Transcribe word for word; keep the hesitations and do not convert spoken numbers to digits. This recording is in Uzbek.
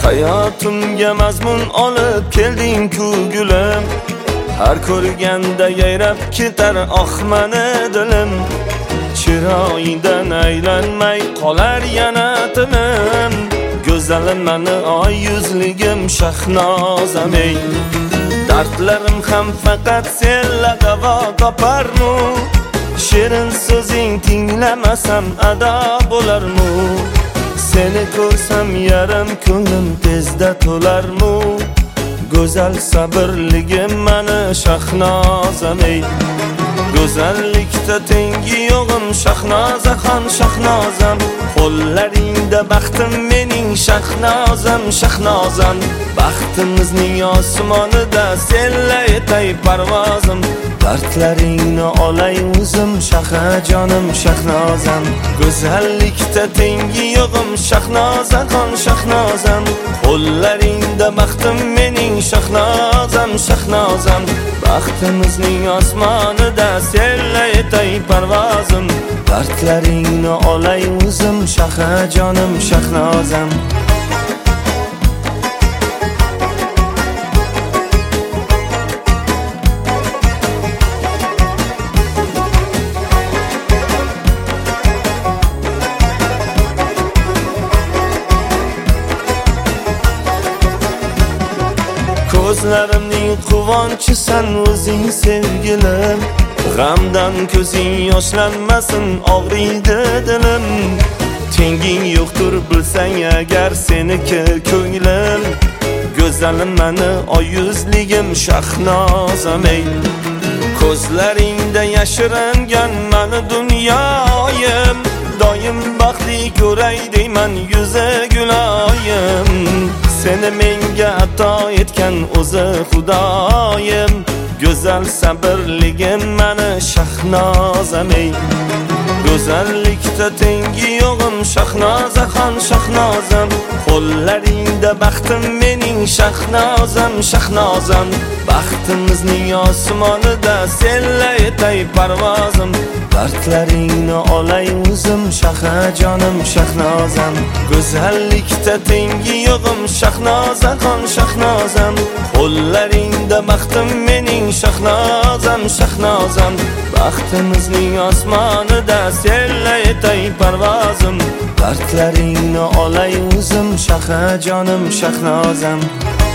Hayotimga mazmun olib kelding-ku gulim, har ko'rganda yayrab ketar oh mani dilim. Chiroyidan aylanmay qolar yana tilim, go'zalim mani oy yuzligim Shahnozam ey. Dardlarim ham faqat senla davo toparmu, shirin so'zing tinglamasam ado bo'larmu. Seni ko'rsam yarim ko'nglim tezda to'larmu, go'zal sabrligim mani Shahnozam ey. Go'zallikda tengi yo'g'im Shahnozaxon Shahnozam, qo'llaringda baxtim mening Shahnozam Shahnozam. Baxtimizning osmonida senla etay parvozim, dardlaringni olay o'zim Shahajonim Shahnozam. Go'zallikda tengi yo'g'im Shahnozaxon Shahnozam, qo'llaringda baxtim mening Shahnozam Shahnozam. Baxtimizning osmonida senla etay parvozim, dardlaringni olay o'zim Shahajonim Shahnozam. Ko'zlarimning quvonchisan o'zing sevgilim, g'amdan ko'zing yoshlanmasin og'riydi dilim. Tenging yo'qdir bilsang agar seniki ko'nglim, go'zalim mani oy yuzligim Shahnozam ey. Ko'zlaringda yashirangan mani dunyoyim, doim baxtli ko'ray deyman yuzi guloyim. Seni menga ato etgan o'zi Xudoyim, go'zal sabrligim mani Shahnozam ey. Go'zallikda tengi yo'g'im Shahnozaxon Shahnozam, qo'llaringda baxtim mening Shahnozam Shahnozam. Baxtimizning osmonida senla etay parvozim, dardlaringni olay o'zim Shahajonim Shahnozam. Go'zallikda tengi yo'g'im Shahnozaxon Shahnozam, qo'llaringda baxtim mening Shahnozam Shahnozam. Baxtimizning osmonida senla etay parvozim, dardlaringni olay o'zim Shahajonim Shahnozam.